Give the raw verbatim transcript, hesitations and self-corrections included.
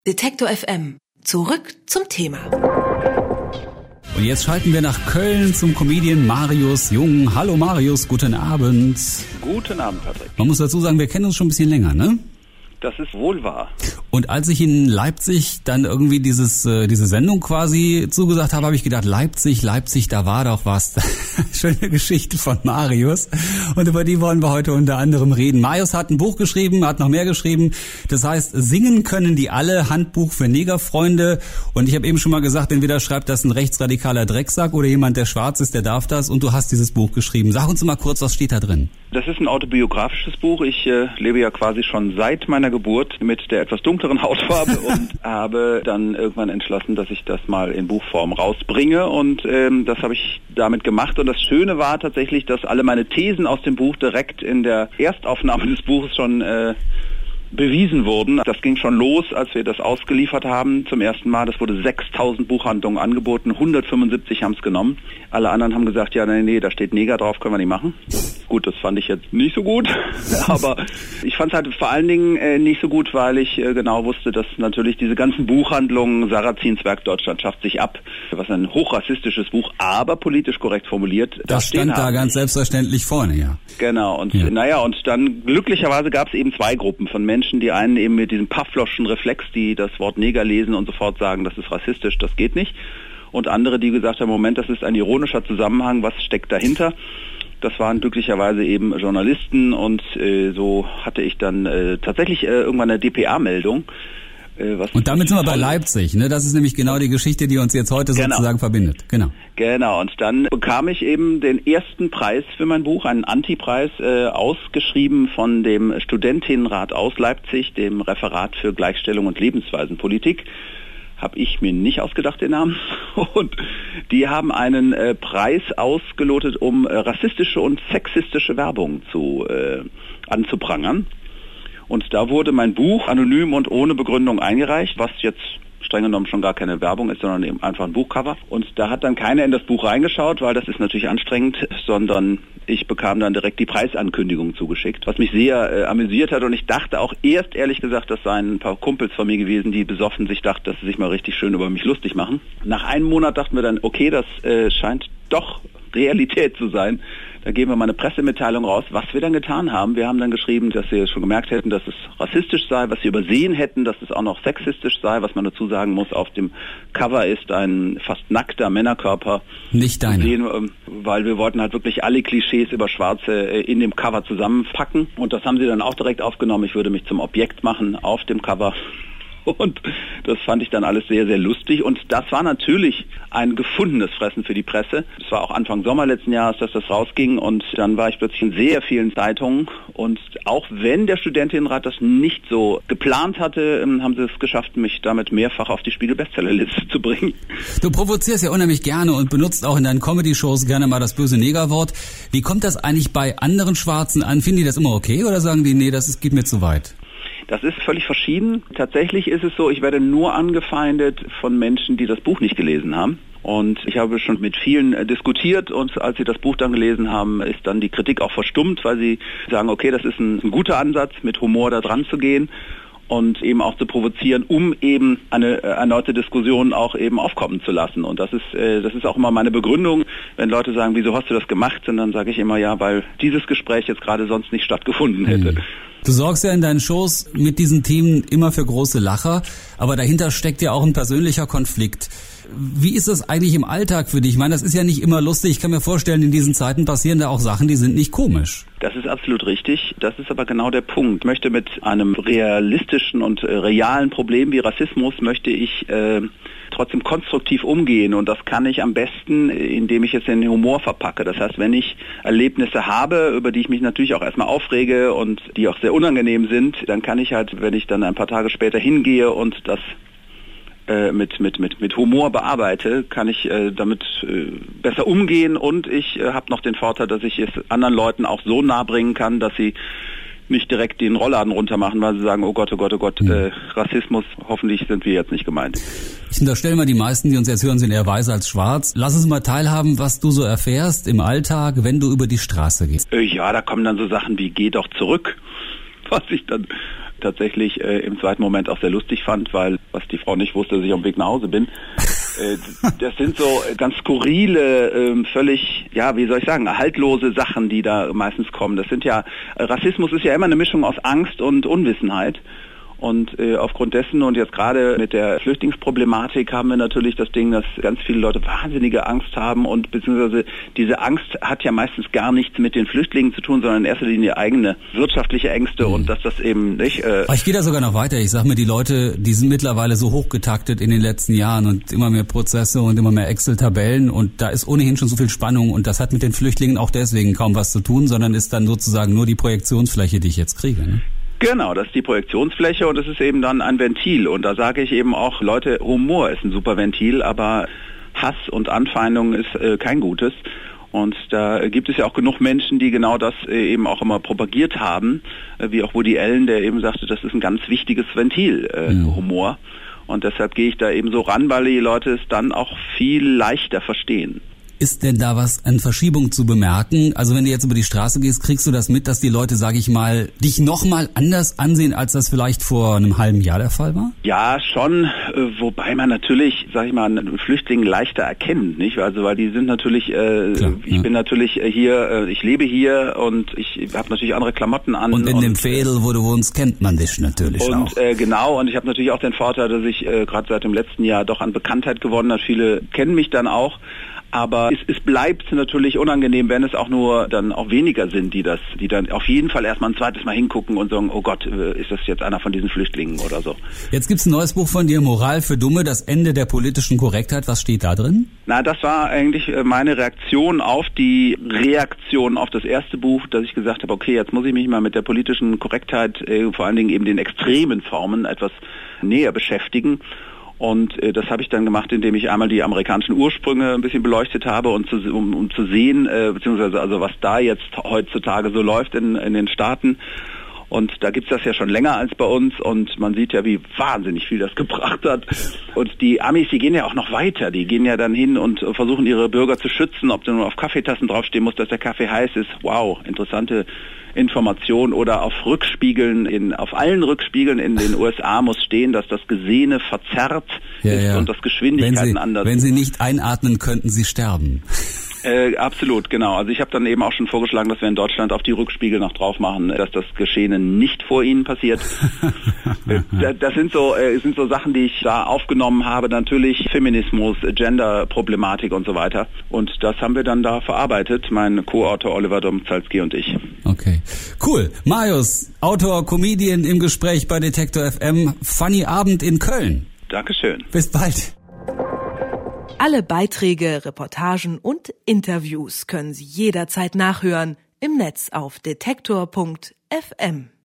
Detektor F M. Zurück zum Thema. Und jetzt schalten wir nach Köln zum Comedian Marius Jung. Hallo Marius, guten Abend. Guten Abend, Patrick. Man muss dazu sagen, wir kennen uns schon ein bisschen länger, ne? Das ist wohl wahr. Und als ich in Leipzig dann irgendwie dieses äh, diese Sendung quasi zugesagt habe, habe ich gedacht, Leipzig, Leipzig, da war doch was. Schöne Geschichte von Marius. Und über die wollen wir heute unter anderem reden. Marius hat ein Buch geschrieben, hat noch mehr geschrieben. Das heißt, singen können die alle, Handbuch für Negerfreunde. Und ich habe eben schon mal gesagt, entweder schreibt das ein rechtsradikaler Drecksack oder jemand, der schwarz ist, der darf das. Und du hast dieses Buch geschrieben. Sag uns mal kurz, was steht da drin? Das ist ein autobiografisches Buch. Ich äh, lebe ja quasi schon seit meiner Geburt mit der etwas dunkleren Hautfarbe und habe dann irgendwann entschlossen, dass ich das mal in Buchform rausbringe, und ähm, das habe ich damit gemacht. Und das Schöne war tatsächlich, dass alle meine Thesen aus dem Buch direkt in der Erstaufnahme des Buches schon äh, bewiesen wurden. Das ging schon los, als wir das ausgeliefert haben zum ersten Mal. Das wurde sechstausend Buchhandlungen angeboten, hundertfünfundsiebzig haben es genommen. Alle anderen haben gesagt, ja, nee, nee, da steht Neger drauf, können wir nicht machen. Gut, das fand ich jetzt nicht so gut, aber ich fand es halt vor allen Dingen äh, nicht so gut, weil ich äh, genau wusste, dass natürlich diese ganzen Buchhandlungen, Sarrazins Werk Deutschland schafft sich ab, was ein hochrassistisches Buch, aber politisch korrekt formuliert. Das stand da ganz selbstverständlich vorne, ja. Genau, und ja. naja, und dann glücklicherweise gab es eben zwei Gruppen von Menschen, die einen eben mit diesem Pavlovschen Reflex, die das Wort Neger lesen und sofort sagen, das ist rassistisch, das geht nicht. Und andere, die gesagt haben, Moment, das ist ein ironischer Zusammenhang, was steckt dahinter? Das waren glücklicherweise eben Journalisten, und äh, so hatte ich dann äh, tatsächlich äh, irgendwann eine D P A-Meldung. Äh, was und damit sind wir bei Leipzig, ne? Das ist nämlich genau die Geschichte, die uns jetzt heute genau. sozusagen verbindet. Genau. Genau, und dann bekam ich eben den ersten Preis für mein Buch, einen Antipreis, äh, ausgeschrieben von dem Studentinnenrat aus Leipzig, dem Referat für Gleichstellung und Lebensweisenpolitik. Habe ich mir nicht ausgedacht, den Namen. Und die haben einen äh, Preis ausgelotet, um äh, rassistische und sexistische Werbung zu äh, anzuprangern. Und da wurde mein Buch anonym und ohne Begründung eingereicht, was jetzt streng genommen schon gar keine Werbung ist, sondern eben einfach ein Buchcover. Und da hat dann keiner in das Buch reingeschaut, weil das ist natürlich anstrengend, sondern ich bekam dann direkt die Preisankündigung zugeschickt, was mich sehr äh, amüsiert hat. Und ich dachte auch erst, ehrlich gesagt, das seien ein paar Kumpels von mir gewesen, die besoffen sich dachten, dass sie sich mal richtig schön über mich lustig machen. Nach einem Monat dachten wir dann, okay, das äh, scheint doch Realität zu sein. Da geben wir mal eine Pressemitteilung raus, was wir dann getan haben. Wir haben dann geschrieben, dass wir schon gemerkt hätten, dass es rassistisch sei, was wir übersehen hätten, dass es auch noch sexistisch sei. Was man dazu sagen muss, auf dem Cover ist ein fast nackter Männerkörper. Nicht deiner. Sehen, weil wir wollten halt wirklich alle Klischees über Schwarze in dem Cover zusammenpacken. Und das haben sie dann auch direkt aufgenommen. Ich würde mich zum Objekt machen auf dem Cover. Und das fand ich dann alles sehr, sehr lustig. Und das war natürlich ein gefundenes Fressen für die Presse. Es war auch Anfang Sommer letzten Jahres, dass das rausging. Und dann war ich plötzlich in sehr vielen Zeitungen. Und auch wenn der Studentinnenrat das nicht so geplant hatte, haben sie es geschafft, mich damit mehrfach auf die Spiegel-Bestsellerliste zu bringen. Du provozierst ja unheimlich gerne und benutzt auch in deinen Comedy-Shows gerne mal das böse Negerwort. Wie kommt das eigentlich bei anderen Schwarzen an? Finden die das immer okay oder sagen die, nee, das ist, geht mir zu weit? Das ist völlig verschieden. Tatsächlich ist es so, ich werde nur angefeindet von Menschen, die das Buch nicht gelesen haben. Und ich habe schon mit vielen äh, diskutiert, und als sie das Buch dann gelesen haben, ist dann die Kritik auch verstummt, weil sie sagen, okay, das ist ein, ein guter Ansatz, mit Humor da dran zu gehen und eben auch zu provozieren, um eben eine äh, erneute Diskussion auch eben aufkommen zu lassen. Und das ist äh, das ist auch immer meine Begründung, wenn Leute sagen, wieso hast du das gemacht? Und dann sage ich immer, ja, weil dieses Gespräch jetzt gerade sonst nicht stattgefunden hätte. Mhm. Du sorgst ja in deinen Shows mit diesen Themen immer für große Lacher, aber dahinter steckt ja auch ein persönlicher Konflikt. Wie ist das eigentlich im Alltag für dich? Ich meine, das ist ja nicht immer lustig. Ich kann mir vorstellen, in diesen Zeiten passieren da auch Sachen, die sind nicht komisch. Das ist absolut richtig. Das ist aber genau der Punkt. Ich möchte mit einem realistischen und äh, realen Problem wie Rassismus, möchte ich äh, trotzdem konstruktiv umgehen. Und das kann ich am besten, indem ich es in Humor verpacke. Das heißt, wenn ich Erlebnisse habe, über die ich mich natürlich auch erstmal aufrege und die auch sehr unangenehm sind, dann kann ich halt, wenn ich dann ein paar Tage später hingehe und das äh, mit, mit, mit, mit Humor bearbeite, kann ich äh, damit äh, besser umgehen, und ich äh, habe noch den Vorteil, dass ich es anderen Leuten auch so nahe bringen kann, dass sie nicht direkt den Rollladen runter machen, weil sie sagen, oh Gott, oh Gott, oh Gott, mhm. äh, Rassismus, hoffentlich sind wir jetzt nicht gemeint. Ich unterstelle mal, die meisten, die uns jetzt hören, sind eher weiß als schwarz. Lass uns mal teilhaben, was du so erfährst im Alltag, wenn du über die Straße gehst. Äh, ja, da kommen dann so Sachen wie, geh doch zurück, was ich dann tatsächlich äh, im zweiten Moment auch sehr lustig fand, weil, was die Frau nicht wusste, dass ich auf dem Weg nach Hause bin. äh, das sind so ganz skurrile, äh, völlig, ja, wie soll ich sagen, haltlose Sachen, die da meistens kommen. Das sind ja, äh, Rassismus ist ja immer eine Mischung aus Angst und Unwissenheit. Und äh, aufgrund dessen und jetzt gerade mit der Flüchtlingsproblematik haben wir natürlich das Ding, dass ganz viele Leute wahnsinnige Angst haben und beziehungsweise diese Angst hat ja meistens gar nichts mit den Flüchtlingen zu tun, sondern in erster Linie eigene wirtschaftliche Ängste mhm. und dass das eben nicht... Äh ich gehe da sogar noch weiter. Ich sage mir, die Leute, die sind mittlerweile so hochgetaktet in den letzten Jahren und immer mehr Prozesse und immer mehr Excel-Tabellen und da ist ohnehin schon so viel Spannung und das hat mit den Flüchtlingen auch deswegen kaum was zu tun, sondern ist dann sozusagen nur die Projektionsfläche, die ich jetzt kriege. Ne? Genau, das ist die Projektionsfläche und es ist eben dann ein Ventil. Und da sage ich eben auch, Leute, Humor ist ein super Ventil, aber Hass und Anfeindung ist äh, kein gutes. Und da gibt es ja auch genug Menschen, die genau das äh, eben auch immer propagiert haben, äh, wie auch Woody Allen, der eben sagte, das ist ein ganz wichtiges Ventil, äh, mhm. Humor. Und deshalb gehe ich da eben so ran, weil die Leute es dann auch viel leichter verstehen. Ist denn da was an Verschiebung zu bemerken? Also wenn du jetzt über die Straße gehst, kriegst du das mit, dass die Leute, sage ich mal, dich nochmal anders ansehen, als das vielleicht vor einem halben Jahr der Fall war? Ja, schon, wobei man natürlich, sage ich mal, einen Flüchtling leichter erkennt, nicht? Also weil die sind natürlich, äh, Klar, ich ja. bin natürlich hier, ich lebe hier und ich habe natürlich andere Klamotten an. Und in und, dem Veedel, wo du wohnst, kennt man dich natürlich und, auch. Und äh, genau, und ich habe natürlich auch den Vorteil, dass ich äh, gerade seit dem letzten Jahr doch an Bekanntheit gewonnen habe. Viele kennen mich dann auch. Aber es, es bleibt natürlich unangenehm, wenn es auch nur dann auch weniger sind, die das, die dann auf jeden Fall erstmal ein zweites Mal hingucken und sagen, oh Gott, ist das jetzt einer von diesen Flüchtlingen oder so. Jetzt gibt's ein neues Buch von dir, Moral für Dumme, das Ende der politischen Korrektheit. Was steht da drin? Na, das war eigentlich meine Reaktion auf die Reaktion auf das erste Buch, dass ich gesagt habe, okay, jetzt muss ich mich mal mit der politischen Korrektheit, äh, vor allen Dingen eben den extremen Formen etwas näher beschäftigen. Und äh, das habe ich dann gemacht, indem ich einmal die amerikanischen Ursprünge ein bisschen beleuchtet habe und zu, um, um zu sehen, äh, beziehungsweise also was da jetzt heutzutage so läuft in, in den Staaten. Und da gibt's das ja schon länger als bei uns und man sieht ja, wie wahnsinnig viel das gebracht hat. Und die Amis, die gehen ja auch noch weiter. Die gehen ja dann hin und versuchen ihre Bürger zu schützen, ob da nur auf Kaffeetassen draufstehen muss, dass der Kaffee heiß ist. Wow, interessante Information. Oder auf Rückspiegeln, in, auf allen Rückspiegeln in den U S A muss stehen, dass das Gesehene verzerrt ja, ist ja. und das Geschwindigkeiten wenn sie, anders. Wenn sie nicht einatmen, könnten sie sterben. Äh, absolut, genau. Also ich habe dann eben auch schon vorgeschlagen, dass wir in Deutschland auf die Rückspiegel noch drauf machen, dass das Geschehene nicht vor ihnen passiert. äh, das sind so äh, sind so Sachen, die ich da aufgenommen habe. Natürlich Feminismus, Gender-Problematik und so weiter. Und das haben wir dann da verarbeitet, mein Co-Autor Oliver Domzalski und ich. Okay, cool. Marius, Autor, Comedian im Gespräch bei Detektor F M. Funny Abend in Köln. Dankeschön. Bis bald. Alle Beiträge, Reportagen und Interviews können Sie jederzeit nachhören im Netz auf detektor punkt f m.